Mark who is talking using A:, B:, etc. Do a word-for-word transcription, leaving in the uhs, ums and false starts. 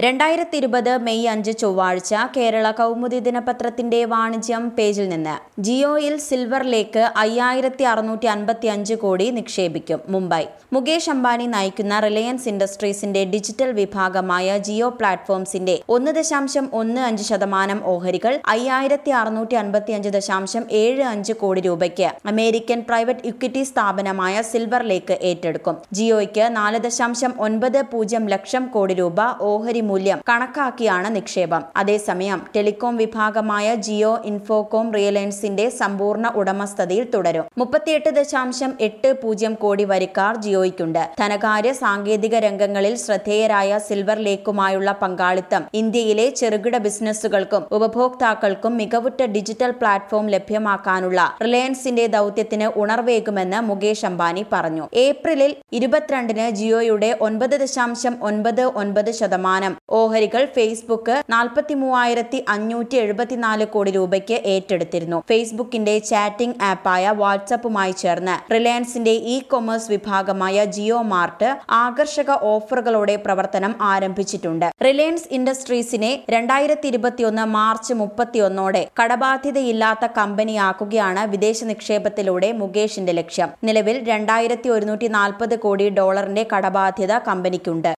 A: രണ്ടായിരത്തി ഇരുപത് മെയ് അഞ്ച് ചൊവ്വാഴ്ച കേരള കൗമുദി ദിനപത്രത്തിന്റെ വാണിജ്യം പേജിൽ നിന്ന് ജിയോയിൽ സിൽവർ ലേക്ക് അയ്യായിരത്തി അറുന്നൂറ്റി അൻപത്തി അഞ്ച് കോടി നിക്ഷേപിക്കും. മുംബൈ. മുകേഷ് അംബാനി നയിക്കുന്ന റിലയൻസ് ഇൻഡസ്ട്രീസിന്റെ ഡിജിറ്റൽ വിഭാഗമായ ജിയോ പ്ലാറ്റ്ഫോംസിന്റെ ഒന്ന് ദശാംശം ഒന്ന് അഞ്ച് ശതമാനം ഓഹരികൾ അയ്യായിരത്തി അറുന്നൂറ്റി അൻപത്തി അഞ്ച് ദശാംശം ഏഴ് അഞ്ച് കോടി രൂപയ്ക്ക് അമേരിക്കൻ പ്രൈവറ്റ് ഇക്വിറ്റി സ്ഥാപനമായ സിൽവർ ലേക്ക് ഏറ്റെടുക്കും. ജിയോയ്ക്ക് നാല് ദശാംശം ഒൻപത് പൂജ്യം ലക്ഷം കോടി രൂപ ഓഹരി മൂല്യം കണക്കാക്കിയാണ് നിക്ഷേപം. അതേസമയം ടെലികോം വിഭാഗമായ ജിയോ ഇൻഫോകോം റിലയൻസിന്റെ സമ്പൂർണ്ണ ഉടമസ്ഥതയിൽ തുടരും. മുപ്പത്തിയെട്ട് ദശാംശം എട്ട് പൂജ്യം കോടി വരിക്കാർ ജിയോയ്ക്കുണ്ട്. ധനകാര്യ സാങ്കേതിക രംഗങ്ങളിൽ ശ്രദ്ധേയരായ സിൽവർ ലേക്കുമായുള്ള പങ്കാളിത്തം ഇന്ത്യയിലെ ചെറുകിട ബിസിനസ്സുകൾക്കും ഉപഭോക്താക്കൾക്കും മികവുറ്റ ഡിജിറ്റൽ പ്ലാറ്റ്ഫോം ലഭ്യമാക്കാനുള്ള റിലയൻസിന്റെ ദൗത്യത്തിന് ഉണർവേകുമെന്ന് മുകേഷ് അംബാനി പറഞ്ഞു. ഏപ്രിലിൽ ഇരുപത്തിരണ്ടിന് ജിയോയുടെ ഒൻപത് ദശാംശം ഒൻപത് ഒൻപത് ശതമാനം ഓഹരികൾ ഫേസ്ബുക്ക് നാൽപ്പത്തി മൂവായിരത്തി അഞ്ഞൂറ്റി എഴുപത്തിനാല് കോടി രൂപയ്ക്ക് ഏറ്റെടുത്തിരുന്നു. ഫേസ്ബുക്കിന്റെ ചാറ്റിംഗ് ആപ്പായ വാട്സ്ആപ്പുമായി ചേർന്ന് റിലയൻസിന്റെ ഇ കൊമേഴ്സ് വിഭാഗമായ ജിയോ മാർട്ട് ആകർഷക ഓഫറുകളോടെ പ്രവർത്തനം ആരംഭിച്ചിട്ടുണ്ട്. റിലയൻസ് ഇൻഡസ്ട്രീസിനെ രണ്ടായിരത്തി ഇരുപത്തിയൊന്ന് മാർച്ച് മുപ്പത്തിയൊന്നോടെ കടബാധ്യതയില്ലാത്ത കമ്പനിയാക്കുകയാണ് വിദേശ നിക്ഷേപത്തിലൂടെ മുകേഷിന്റെ ലക്ഷ്യം. നിലവിൽ രണ്ടായിരത്തി ഒരുന്നൂറ്റി നാൽപ്പത് കോടി ഡോളറിന്റെ കടബാധ്യത കമ്പനിക്കുണ്ട്.